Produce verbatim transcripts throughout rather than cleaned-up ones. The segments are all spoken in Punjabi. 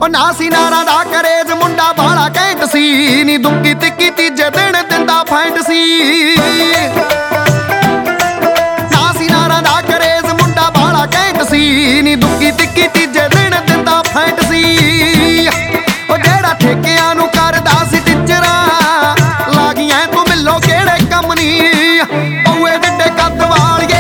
ਉਹ ਨਾ ਸੀ ਨਾਰਾਂ ਦਾ ਕਰੇਜ ਮੁੰਡਾ ਬਾਲਾ ਘੈਂਟ ਸੀ ਨੀ ਦੁੱਕੀ ਤਿੱਕੀ ਤੀਜੇ ਦਿਨ ਦਿੰਦਾ ਫੈਂਟ ਸੀ ਨਾ ਸੀ ਨਾਰਾਂ ਦਾ ਕਰੇਜ ਮੁੰਡਾ ਬਾਲਾ ਘੈਂਟ ਸੀ ਨੀ ਦੁੱਕੀ ਤਿੱਕੀ ਤੀਜੇ ਦਿਨ ਦਿੰਦਾ ਫੈਂਟ ਸੀ ਉਹ ਜਿਹੜਾ ਠੇਕਿਆਂ ਨੂੰ ਕਰਦਾ ਸੀ ਟੀਚਰਾਂ ਲਾਗੀਆਂ ਤੂੰ ਮਿਲੋ ਕਿਹੜੇ ਕੰਮ ਨੀ ਪਊਏ ਡਿੱਡੇ ਕੱਦ ਵਾਲੀਏ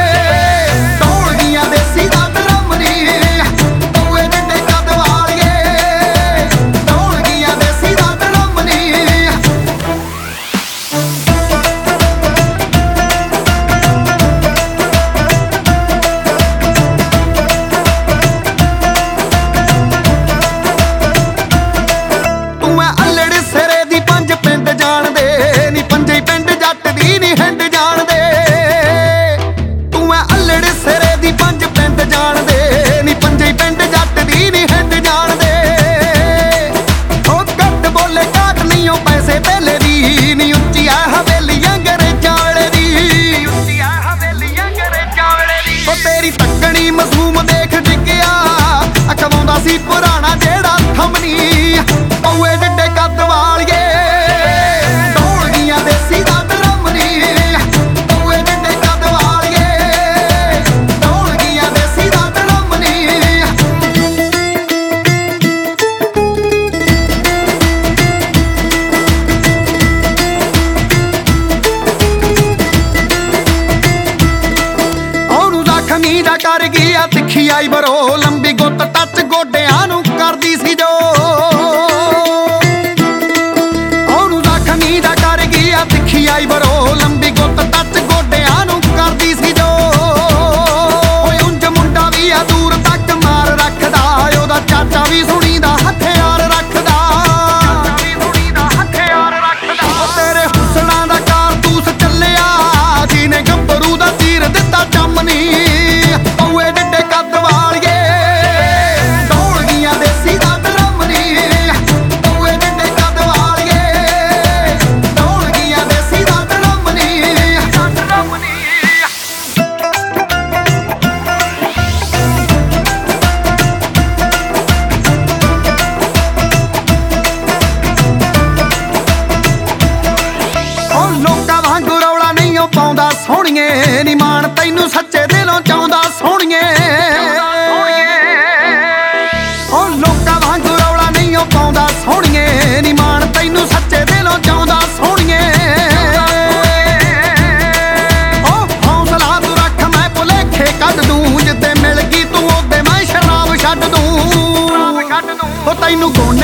ਤੇਰੀ ਤੱਕਣੀ ਮਜ਼ਲੂਮ ਦੇਖ ਡਿੱਗਿਆ ਅਖਵਾਉਂਦਾ ਸੀ ਪੁਰਾਣਾ ਜਿਹੜਾ ਥੰਮਨੀ ਪਊਏ ਡਿੱਡੇ ਕੱਦ ਵਾਲੀਏ ਢੋਲ ਗਈਆਂ ਦੇਸੀ ਦਾ ਡਰਮਨੀ ਪਊਏ ਡਿੱਡੇ ਕੱਦ ਵਾਲੀਏ ਢੋਲ ਗਈਆਂ ਦੇਸੀ ਦਾ ਡਰਮਨੀ ਖਮੀ ਦਾ ਕਰ ਗਿਆ ਤਿੱਖੀ ਆਈ ਬਰੋ ਲੰਬੀ ਗੁੱਤ ਟੱਚ ਗੋਡਿਆਂ ਨੂੰ ਕਰਦੀ ਸੀ ਜੋ ਉਹਨੂੰ ਜ਼ਖਮੀ ਦਾ ਕਰ ਗਿਆ ਤਿੱਖੀ ਆਈ ਬਰੋ ਲੰਬੀ ਗੁੱਤ ਟੱਚ ਗੋਡਿਆਂ ਨੂੰ ਕਰਦੀ ਸੀ ਜੋ ਓਏ ਉਂਝ ਮੁੰਡਾ ਵੀ ਆ ਦੂਰ ਤੱਕ ਮਾਰ ਰੱਖਦਾ ਉਹਦਾ ਚਾਚਾ ਵੀ ਸੁਣੀ ਦਾ ਹਥਿਆਰ ਰੱਖਦਾ ਚਾਚਾ ਵੀ ਸੁਣੀ ਦਾ ਹਥਿਆਰ ਰੱਖਦਾ ਉਹ ਤੇਰੇ ਹੁਸਨਾਂ ਦਾ ਕਾਰਤੂਸ ਚੱਲਿਆ ਜਿਹਨੇ ਗੱਭਰੂ ਦਾ ਤੀਰ ਦਿੱਤਾ ਚੰਮਨੀ ਪਊਏ ਡਿੱਡੇ ਕੱਦ ਵਾਲੀਏ ਢੋਲ ਗਈਆਂ ਦੇਸੀ ਦਾ ਡਰਮਨੀ ਪਊਏ ਡਿੱਡੇ ਕੱਦ ਵਾਲੀਏ ਢੋਲ ਗਈਆਂ ਦੇਸੀ ਦਾ ਡਰਮਨੀ ਡਰਮਨੀ ਉਹ ਲੋਕਾਂ ਵਾਂਗੂ ਰੌਲਾ ਨਹੀਂ ਉਹ ਪਾਉਂਦਾ ਸੋਹਣੀਏ ਨੀ ਮਾਣ ਤੈਨੂੰ ਸੱਚੇ ਦਿਲੋਂ ਚਾਹੁੰਦਾ ਸੋਹਣੀਏ ਉਹ ਲੋਕਾਂ ਵਾਂਗੂ ਰੌਲਾ ਨਹੀਂ ਉਹ ਪਾਉਂਦਾ ਸੋਹਣੀਏ ਨੀ ਮਾਣ ਤੈਨੂੰ ਸੱਚੇ ਦਿਲੋਂ ਚਾਹੁੰਦਾ ਸੋਹਣੀਏ ਉਹ ਹੌਸਲਾ ਤੂੰ ਰੱਖ ਮੈਂ ਭੁਲੇਖੇ ਕੱਢ ਦੂੰ ਜਿੱਦੇ ਮਿਲ ਗਈ ਤੂੰ ਉਹਦੇ ਮੈਂ ਸ਼ਰਾਬ ਛੱਡ ਦੂੰ ਉਹ ਤੈਨੂੰ